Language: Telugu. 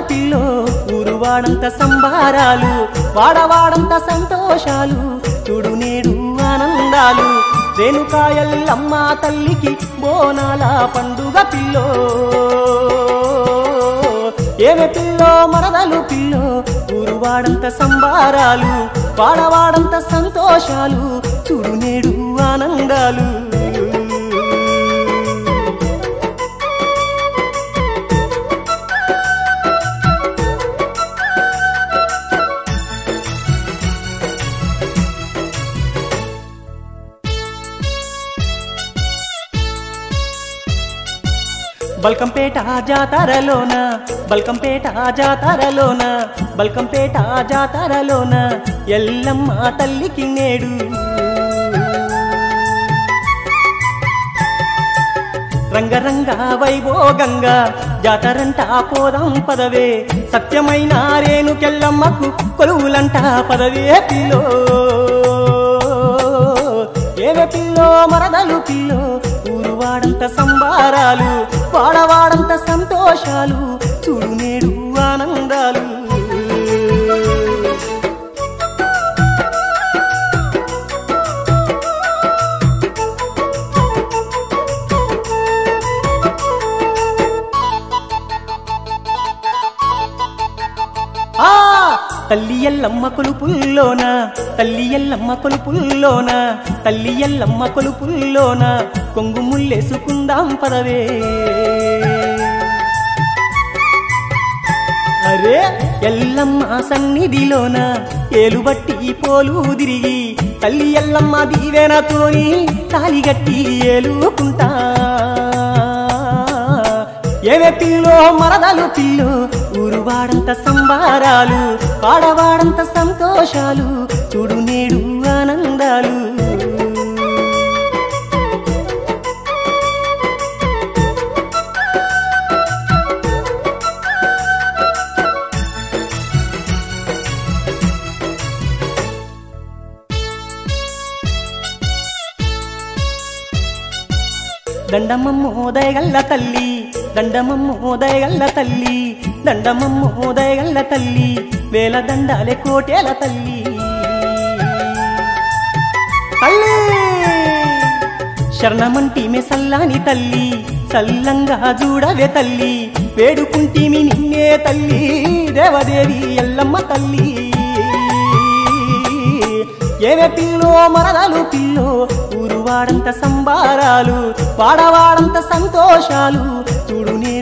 పిల్లో ఊరువాడంత సంబారాలు వాడవాడంత సంతోషాలు చూడు నేడు ఆనందాలు రేణుకాయల్లమ్మ తల్లికి బోనాల పండుగ పిల్లో ఏమే పిల్లో మరదలు పిల్లో ఊరువాడంత సంబారాలు వాడవాడంత సంతోషాలు చూడు నేడు ఆనందాలు బల్కంపేట జాతరలోన బల్కంపేట జాతరలోన బల్కంపేట జాతరలోన ఎల్లమ్మ తల్లికి నేడు రంగరంగ వైభోగంగా జాతరంట పోదాం పదవే సత్యమైన రేణుకెల్లమ్మకు కొలువులంట పదవే పిల్లో ఏవే పిల్లో మరదలు పిల్లో ఊరువాడంత సంబారాలు వాడవాడంత సంతోషాలు చూడు నేడు ఆనందాలు తల్లి ఎల్లమ్మ కొలుపుల్లోన తల్లి ఎల్లమ్మ కొలుపుల్లోన తల్లి ఎల్లమ్మ కొలుపుల్లోన కొంగు ముల్లేసుకుందాం పదవే అరే ఎల్లమ్మ సన్నిధిలోన ఏలుబట్టి పోలు తిరిగి తల్లి ఎల్లమ్మ దీవెనతోని తాలిగట్టి ఏలుకుంటా ఏవే పిల్లో మరదలు పిల్లో ఊరువాడంత సంబారాలు వాడవాడంత సంతోషాలు చూడు నేడు ఆనందాలు దండమమ్మోదయగల్ల తల్లి దండమమ్మోదయగల్ల తల్లి దండమమ్మోదయగల్ల తల్లి వేల దండాలే కోటేల తల్లి తల్లి శరణమంటిమే సల్లాని తల్లి సల్లంగా చూడవే తల్లి వేడుకుంటిమి నిన్నే తల్లి దేవదేవి ఎల్లమ్మ తల్లి ఏవే పిల్లో మరదలు పిల్లో ఊరువాడంత సంబారాలు వాడవాడంత సంతోషాలు చూడు